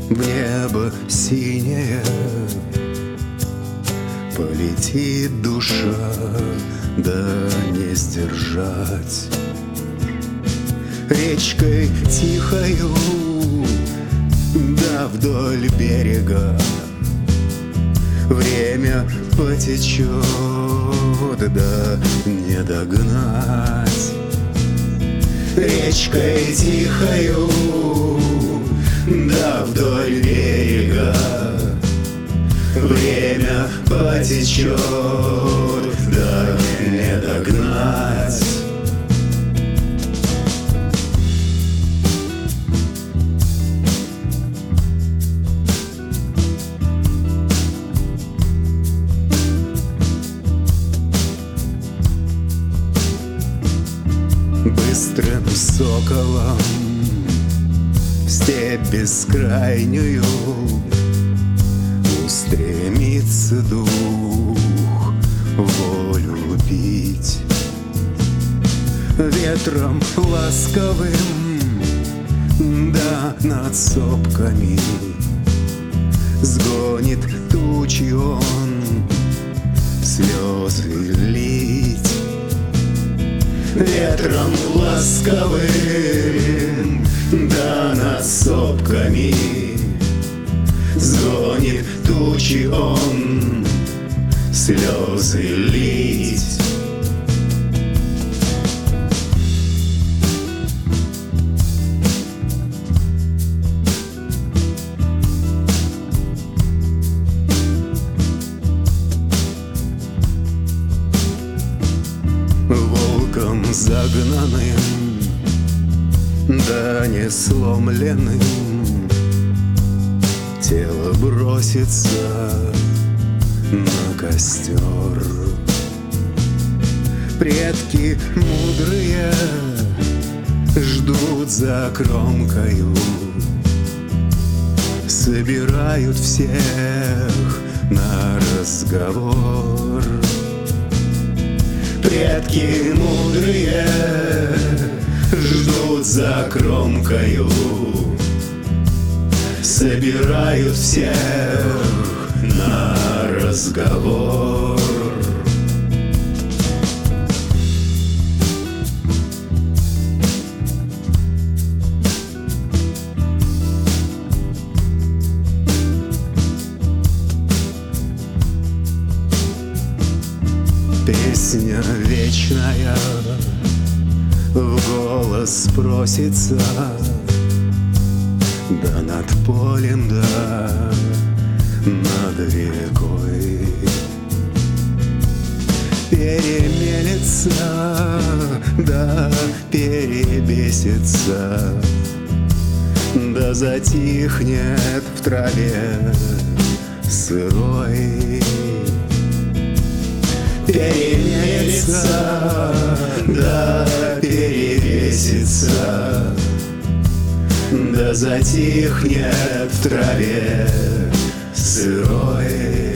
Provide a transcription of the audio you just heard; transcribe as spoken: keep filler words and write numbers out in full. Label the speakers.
Speaker 1: в небо синее полетит душа, да не сдержать. Речкой тихою, да вдоль берега время потечет, да не догнать. Речкой тихою, да вдоль берега время потечет, да не догнать. Быстрым соколом в степь бескрайнюю устремится дух волю пить. Ветром ласковым, да над сопками сгонит тучи он слезы лить. Ветром ласковым, да над сопками сгонит тучи он слезы лить. Волком загнанным, да не сломленным, тело бросится на костер. Предки мудрые ждут за кромкою, собирают всех на разговор. Предки мудрые ждут за кромкою, собирают всех на разговор. Песня вечная в голос просится, да над полем, да над рекой перемелется, да перебесится, да затихнет в траве сырой. Перемелется, да перевесится, да затихнет в траве сырой.